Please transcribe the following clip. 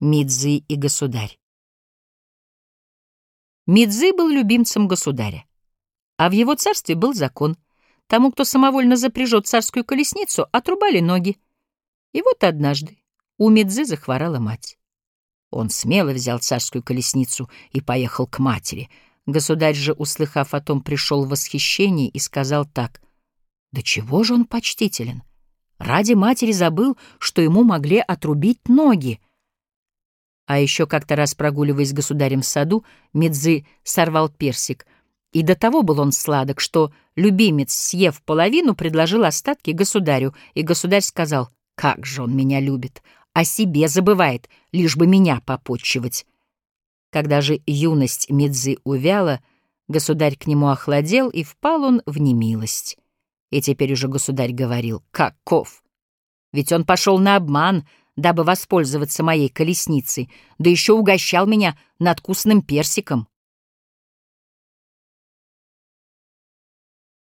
Мидзы и государь. Мидзы был любимцем государя, а в его царстве был закон. Тому, кто самовольно запряжет царскую колесницу, отрубали ноги. И вот однажды у Мидзы захворала мать. Он смело взял царскую колесницу и поехал к матери. Государь же, услыхав о том, пришел в восхищение и сказал так: «Да чего же он почтителен? Ради матери забыл, что ему могли отрубить ноги». А еще как-то раз, прогуливаясь с государем в саду, Мидзы сорвал персик, и до того был он сладок, что любимец, съев половину, предложил остатки государю, и государь сказал: «Как же он меня любит! О себе забывает, лишь бы меня попотчевать». Когда же юность Мидзы увяла, государь к нему охладел, и впал он в немилость. И теперь уже государь говорил: «Каков! Ведь он пошел на обман, дабы воспользоваться моей колесницей, да еще угощал меня надкусным персиком».